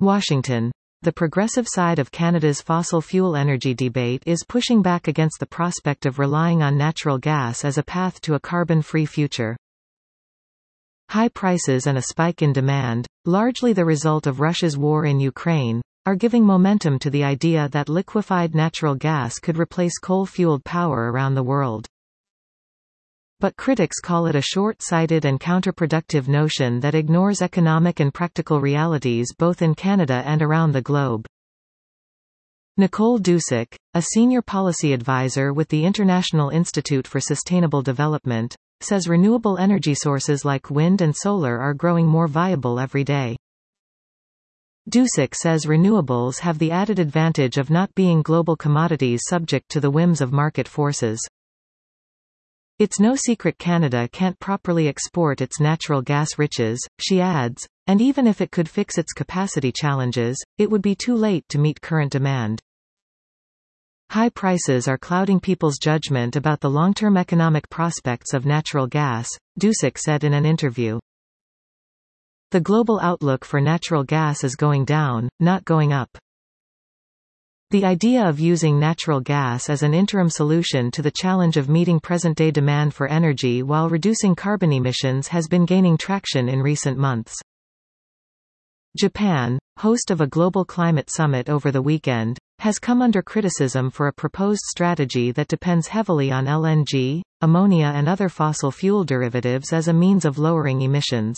Washington. The progressive side of Canada's fossil fuel energy debate is pushing back against the prospect of relying on natural gas as a path to a carbon-free future. High prices and a spike in demand, largely the result of Russia's war in Ukraine, are giving momentum to the idea that liquefied natural gas could replace coal-fueled power around the world. But critics call it a short-sighted and counterproductive notion that ignores economic and practical realities both in Canada and around the globe. Nicole Dusick, a senior policy advisor with the International Institute for Sustainable Development, says renewable energy sources like wind and solar are growing more viable every day. Dusick says renewables have the added advantage of not being global commodities subject to the whims of market forces. It's no secret Canada can't properly export its natural gas riches, she adds, and even if it could fix its capacity challenges, it would be too late to meet current demand. High prices are clouding people's judgment about the long-term economic prospects of natural gas, Dusick said in an interview. The global outlook for natural gas is going down, not going up. The idea of using natural gas as an interim solution to the challenge of meeting present-day demand for energy while reducing carbon emissions has been gaining traction in recent months. Japan, host of a global climate summit over the weekend, has come under criticism for a proposed strategy that depends heavily on LNG, ammonia and other fossil fuel derivatives as a means of lowering emissions.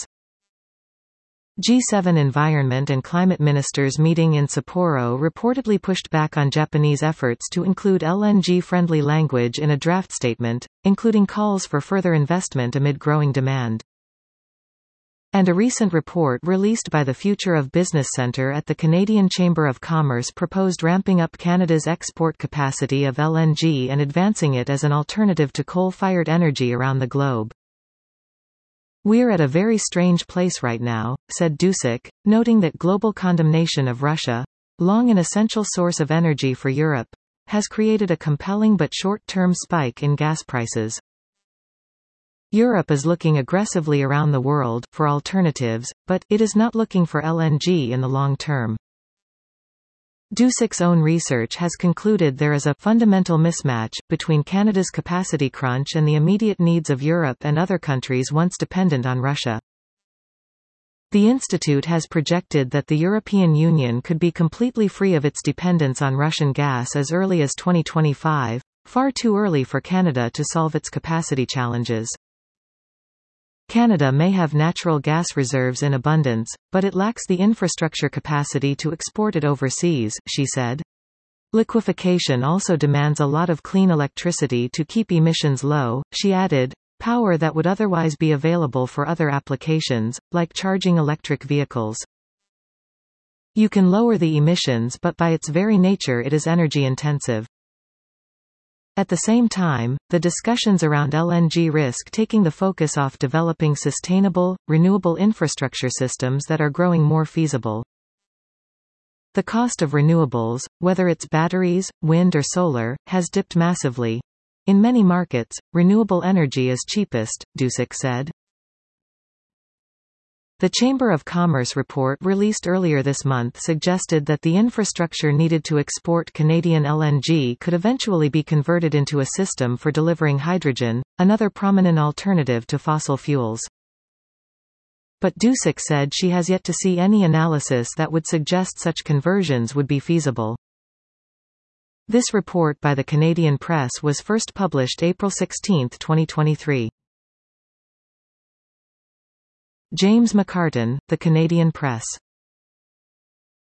G7 environment and climate ministers meeting in Sapporo reportedly pushed back on Japanese efforts to include LNG-friendly language in a draft statement, including calls for further investment amid growing demand. And a recent report released by the Future of Business Centre at the Canadian Chamber of Commerce proposed ramping up Canada's export capacity of LNG and advancing it as an alternative to coal-fired energy around the globe. "We're at a very strange place right now," said Dusick, noting that global condemnation of Russia, long an essential source of energy for Europe, has created a compelling but short-term spike in gas prices. Europe is looking aggressively around the world for alternatives, but it is not looking for LNG in the long term. Dusick's own research has concluded there is a fundamental mismatch between Canada's capacity crunch and the immediate needs of Europe and other countries once dependent on Russia. The institute has projected that the European Union could be completely free of its dependence on Russian gas as early as 2025, far too early for Canada to solve its capacity challenges. Canada may have natural gas reserves in abundance, but it lacks the infrastructure capacity to export it overseas, she said. Liquefaction also demands a lot of clean electricity to keep emissions low, she added, power that would otherwise be available for other applications, like charging electric vehicles. You can lower the emissions, but by its very nature it is energy intensive. At the same time, the discussions around LNG risk taking the focus off developing sustainable, renewable infrastructure systems that are growing more feasible. The cost of renewables, whether it's batteries, wind or solar, has dipped massively. In many markets, renewable energy is cheapest, Dusick said. The Chamber of Commerce report released earlier this month suggested that the infrastructure needed to export Canadian LNG could eventually be converted into a system for delivering hydrogen, another prominent alternative to fossil fuels. But Dusick said she has yet to see any analysis that would suggest such conversions would be feasible. This report by the Canadian Press was first published April 16, 2023. James McCartan, The Canadian Press.